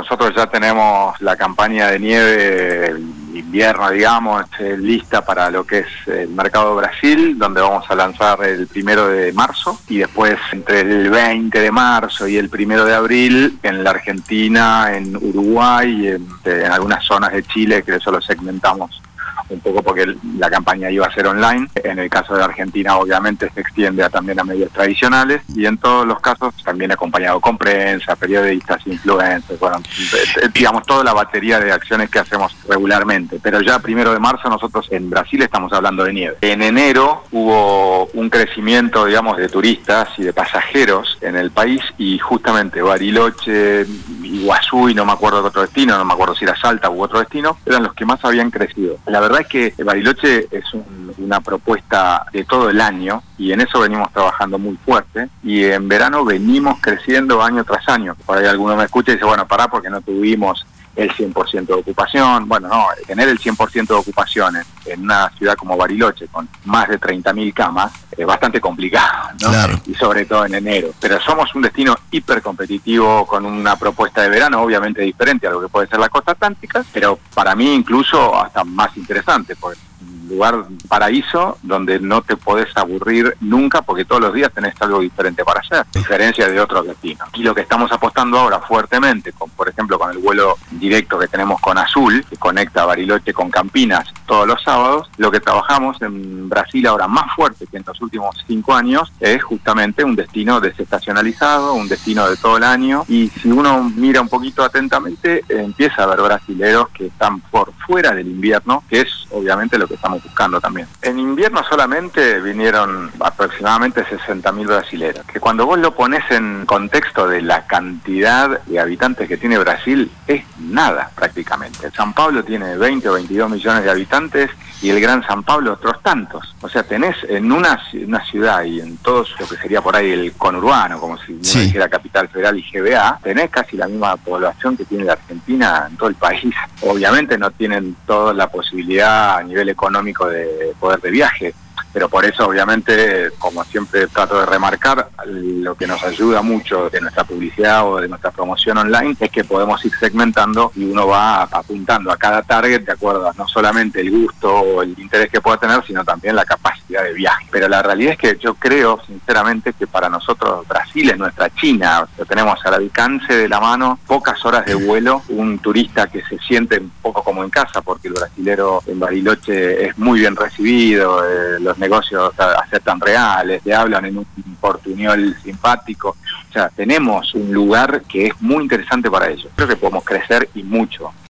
nosotros ya tenemos la campaña de nieve invierno, digamos, lista para lo que es el mercado de Brasil, donde vamos a lanzar el 1 de marzo y después entre el 20 de marzo y el 1 de abril en la Argentina, en Uruguay, en algunas zonas de Chile, que eso lo segmentamos un poco porque la campaña iba a ser online. En el caso de Argentina obviamente se extiende también a medios tradicionales y en todos los casos también acompañado con prensa, periodistas, influencers, bueno, digamos toda la batería de acciones que hacemos regularmente. Pero ya 1 de marzo nosotros en Brasil estamos hablando de nieve. En enero hubo un crecimiento, digamos, de turistas y de pasajeros en el país y justamente Bariloche, Iguazú y no me acuerdo de otro destino, no me acuerdo si era Salta u otro destino, eran los que más habían crecido. La verdad es que Bariloche es una propuesta de todo el año y en eso venimos trabajando muy fuerte y en verano venimos creciendo año tras año. Por ahí alguno me escucha y dice, bueno, pará porque no tuvimos el 100% de ocupación. Bueno, no, tener el 100% de ocupación en una ciudad como Bariloche con más de 30.000 camas es bastante complicado, ¿no? Claro. Y sobre todo en enero. Pero somos un destino hiper competitivo con una propuesta de verano obviamente diferente a lo que puede ser la costa atlántica, pero para mí incluso hasta más interesante, porque lugar paraíso donde no te podés aburrir nunca porque todos los días tenés algo diferente para hacer, a diferencia de otros destinos. Y lo que estamos apostando ahora fuertemente, por ejemplo con el vuelo directo que tenemos con Azul, que conecta Bariloche con Campinas todos los sábados, lo que trabajamos en Brasil ahora más fuerte que en los últimos 5 años es justamente un destino desestacionalizado, un destino de todo el año, y si uno mira un poquito atentamente, empieza a ver brasileros que están por fuera del invierno, que es obviamente lo que estamos buscando también. En invierno solamente vinieron aproximadamente 60.000 brasileros, que cuando vos lo pones en contexto de la cantidad de habitantes que tiene Brasil, es nada prácticamente. San Pablo tiene 20 o 22 millones de habitantes y el Gran San Pablo otros tantos. O sea, tenés en una ciudad y en todo lo que sería por ahí el conurbano, como si uno dijera Capital Federal y GBA, tenés casi la misma población que tiene la Argentina en todo el país. Obviamente no tienen toda la posibilidad a nivel económico de poder de viaje, pero por eso obviamente, como siempre trato de remarcar, lo que nos ayuda mucho de nuestra publicidad o de nuestra promoción online es que podemos ir segmentando y uno va apuntando a cada target de acuerdo a no solamente el gusto o el interés que pueda tener, sino también la capacidad de viaje. Pero la realidad es que yo creo sinceramente que para nosotros Brasil es nuestra China, lo tenemos al alcance de la mano, pocas horas de vuelo, un turista que se siente un poco como en casa porque el brasilero en Bariloche es muy bien recibido, los negocios aceptan reales, te hablan en un portuñol simpático, o sea, tenemos un lugar que es muy interesante para ellos. Creo que podemos crecer y mucho.